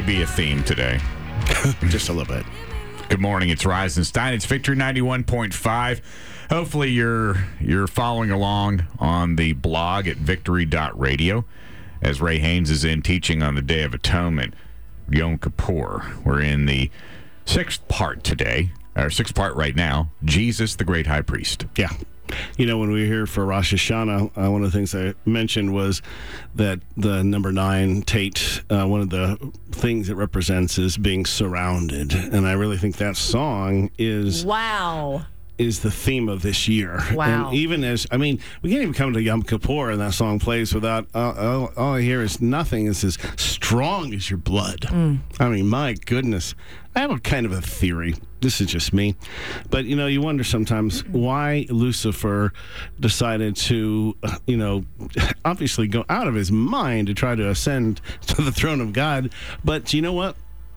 be a theme today. Just a little bit. Good morning. It's Rise and Stein. It's Victory 91.5. Hopefully you're following along on the blog at victory.radio as Ray Haynes is in teaching on the Day of Atonement, Yom Kippur. We're in the sixth part today, or sixth part right now, Jesus, the Great High Priest. Yeah. You know, when we were here for Rosh Hashanah, one of the things I mentioned was that the number 9, Tate, one of the things it represents is being surrounded. And I really think that song is... Wow. Is the theme of this year. Wow. And even as, we can't even come to Yom Kippur and that song plays without, all I hear is nothing is as strong as your blood. My goodness. I have a kind of a theory. This is just me. But, you wonder sometimes why Lucifer decided to, obviously go out of his mind to try to ascend to the throne of God. But you know what?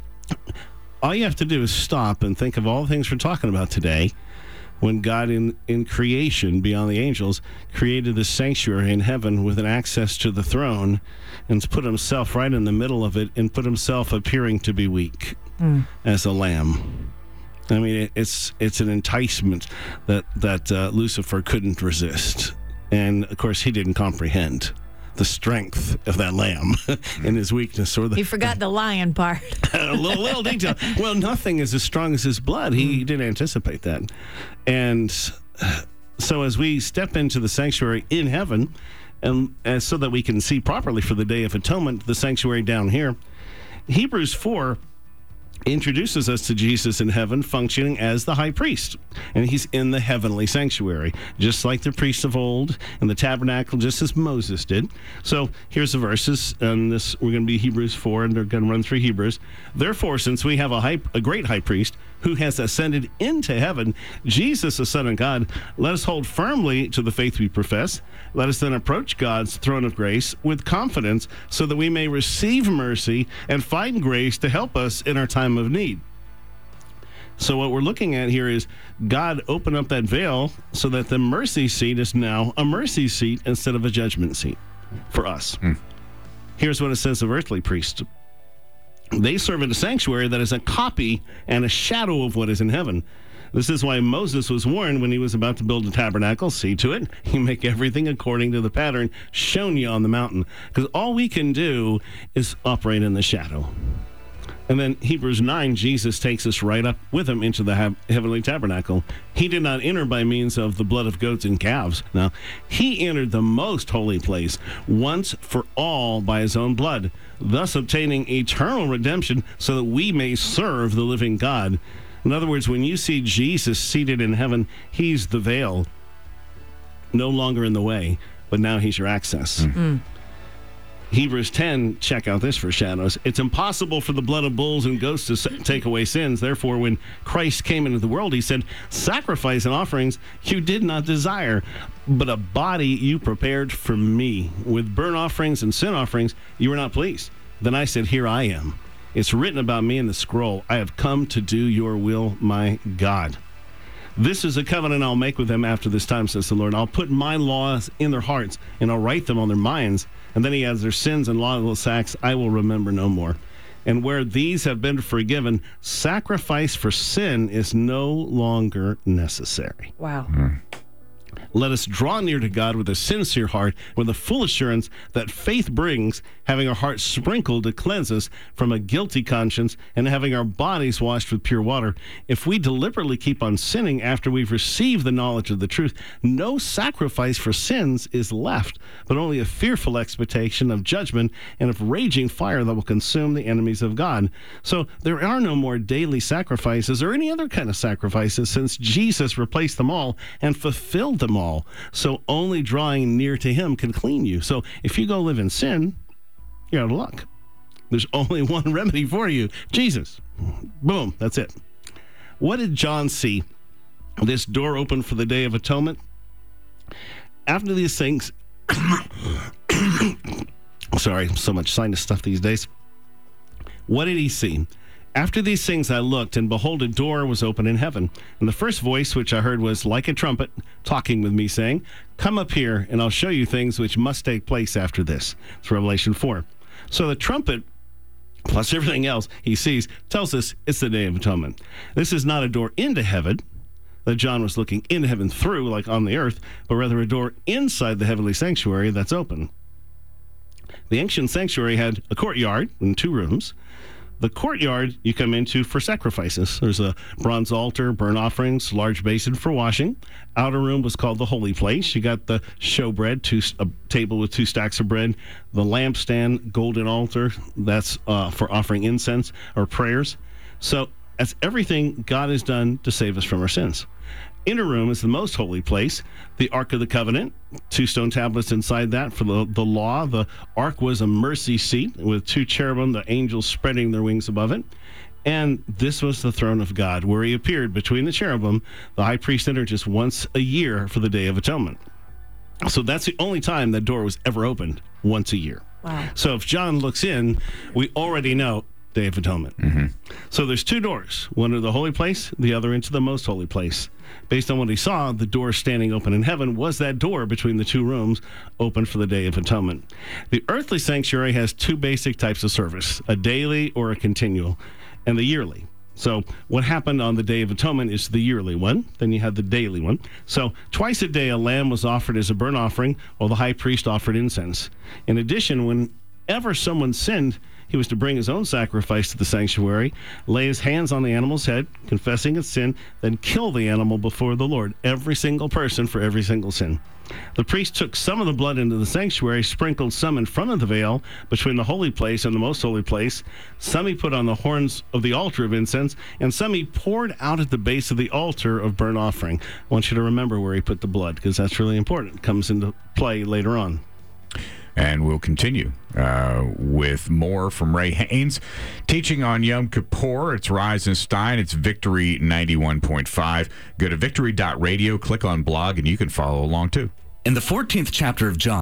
All you have to do is stop and think of all the things we're talking about today. When God in creation, beyond the angels, created the sanctuary in heaven with an access to the throne and put himself right in the middle of it and put himself appearing to be weak as a lamb. It's an enticement that Lucifer couldn't resist. And, of course, he didn't comprehend the strength of that lamb and his weakness. He forgot the lion part. A little detail. Well, nothing is as strong as his blood. He didn't anticipate that. And so as we step into the sanctuary in heaven, and so that we can see properly for the Day of Atonement, the sanctuary down here, Hebrews 4 introduces us to Jesus in heaven functioning as the high priest. And he's in the heavenly sanctuary, just like the priests of old in the tabernacle, just as Moses did. So here's the verses, and we're going to be Hebrews 4, and they're going to run through Hebrews. Therefore, since we have a great high priest who has ascended into heaven, Jesus, the Son of God, let us hold firmly to the faith we profess. Let us then approach God's throne of grace with confidence so that we may receive mercy and find grace to help us in our time of need. So what we're looking at here is God opened up that veil so that the mercy seat is now a mercy seat instead of a judgment seat for us. Here's what it says of earthly priests. They serve in a sanctuary that is a copy and a shadow of what is in heaven. This is why Moses was warned when he was about to build a tabernacle. See to it, you make everything according to the pattern shown you on the mountain. Because all we can do is operate in the shadow. And then Hebrews 9, Jesus takes us right up with him into the heavenly tabernacle. He did not enter by means of the blood of goats and calves. Now, he entered the most holy place once for all by his own blood, thus obtaining eternal redemption so that we may serve the living God. In other words, when you see Jesus seated in heaven, he's the veil, no longer in the way, but now he's your access. Hebrews 10, check out this for shadows. It's impossible for the blood of bulls and goats to take away sins. Therefore, when Christ came into the world, he said, sacrifice and offerings you did not desire, but a body you prepared for me. With burnt offerings and sin offerings, you were not pleased. Then I said, here I am. It's written about me in the scroll. I have come to do your will, my God. This is a covenant I'll make with them after this time, says the Lord. I'll put my laws in their hearts, and I'll write them on their minds. And then he adds, their sins and lawless acts I will remember no more. And where these have been forgiven, sacrifice for sin is no longer necessary. Wow. Let us draw near to God with a sincere heart, with a full assurance that faith brings, having our hearts sprinkled to cleanse us from a guilty conscience, and having our bodies washed with pure water. If we deliberately keep on sinning after we've received the knowledge of the truth, no sacrifice for sins is left, but only a fearful expectation of judgment and of raging fire that will consume the enemies of God. So there are no more daily sacrifices or any other kind of sacrifices, since Jesus replaced them all and fulfilled them all. So only drawing near to him can clean you. So if you go live in sin, you're out of luck. There's only one remedy for you, Jesus. Boom, that's it. What did John see? This door open for the Day of Atonement. After these things, sorry, so much sinus stuff these days. What did he see? After these things I looked, and behold, a door was open in heaven. And the first voice which I heard was like a trumpet, talking with me, saying, come up here, and I'll show you things which must take place after this. It's Revelation 4. So the trumpet plus everything else he sees, tells us it's the Day of Atonement. This is not a door into heaven that John was looking into heaven through, like on the earth, but rather a door inside the heavenly sanctuary that's open. The ancient sanctuary had a courtyard and 2 rooms. The courtyard you come into for sacrifices. There's a bronze altar, burnt offerings, large basin for washing. Outer room was called the holy place. You got the showbread, a table with 2 stacks of bread, the lampstand, golden altar, that's for offering incense or prayers. So that's everything God has done to save us from our sins. Inner room is the most holy place, the Ark of the Covenant, 2 stone tablets inside that for the law. The Ark was a mercy seat with 2 cherubim, the angels spreading their wings above it. And this was the throne of God, where he appeared between the cherubim. The high priest entered just once a year for the Day of Atonement. So that's the only time that door was ever opened, once a year. Wow. So if John looks in, we already know Day of Atonement. So there's 2 doors, one to the holy place, the other into the most holy place. Based on what he saw, the door standing open in heaven was that door between the 2 rooms open for the Day of Atonement. The earthly sanctuary has 2 basic types of service, a daily or a continual, and the yearly. So what happened on the Day of Atonement is the yearly one. Then you had the daily one. So twice a day a lamb was offered as a burnt offering, while the high priest offered incense. In addition, whenever someone sinned, he was to bring his own sacrifice to the sanctuary, lay his hands on the animal's head, confessing its sin, then kill the animal before the Lord, every single person for every single sin. The priest took some of the blood into the sanctuary, sprinkled some in front of the veil between the holy place and the most holy place. Some he put on the horns of the altar of incense, and some he poured out at the base of the altar of burnt offering. I want you to remember where he put the blood, because that's really important. It comes into play later on. And we'll continue with more from Ray Haynes, teaching on Yom Kippur. It's Rise and Stein. It's Victory 91.5. Go to victory.radio, click on blog, and you can follow along too. In the 14th chapter of John,